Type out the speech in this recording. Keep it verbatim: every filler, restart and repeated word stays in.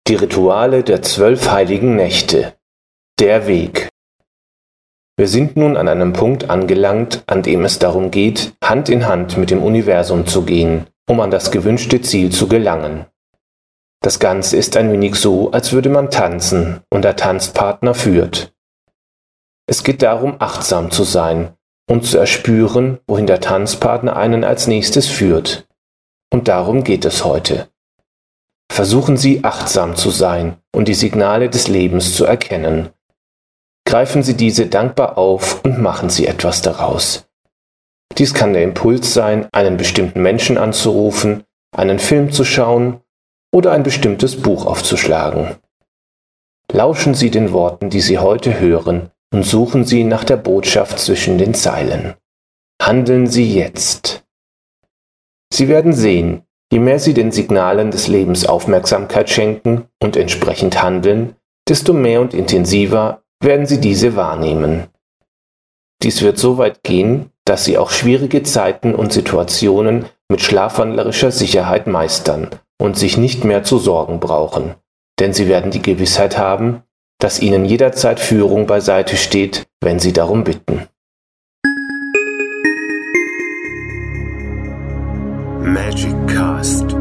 Die Rituale der zwölf heiligen Nächte. Der Weg. Wir sind nun an einem Punkt angelangt, an dem es darum geht, Hand in Hand mit dem Universum zu gehen, um an das gewünschte Ziel zu gelangen. Das Ganze ist ein wenig so, als würde man tanzen und der Tanzpartner führt. Es geht darum, achtsam zu sein und zu erspüren, wohin der Tanzpartner einen als nächstes führt. Und darum geht es heute. Versuchen Sie, achtsam zu sein und die Signale des Lebens zu erkennen. Greifen Sie diese dankbar auf und machen Sie etwas daraus. Dies kann der Impuls sein, einen bestimmten Menschen anzurufen, einen Film zu schauen oder ein bestimmtes Buch aufzuschlagen. Lauschen Sie den Worten, die Sie heute hören, und suchen Sie nach der Botschaft zwischen den Zeilen. Handeln Sie jetzt. Sie werden sehen, je mehr Sie den Signalen des Lebens Aufmerksamkeit schenken und entsprechend handeln, desto mehr und intensiver werden Sie diese wahrnehmen. Dies wird so weit gehen, dass Sie auch schwierige Zeiten und Situationen mit schlafwandlerischer Sicherheit meistern und sich nicht mehr zu sorgen brauchen, denn Sie werden die Gewissheit haben, dass Ihnen jederzeit Führung beiseite steht, wenn Sie darum bitten. Magic Cast.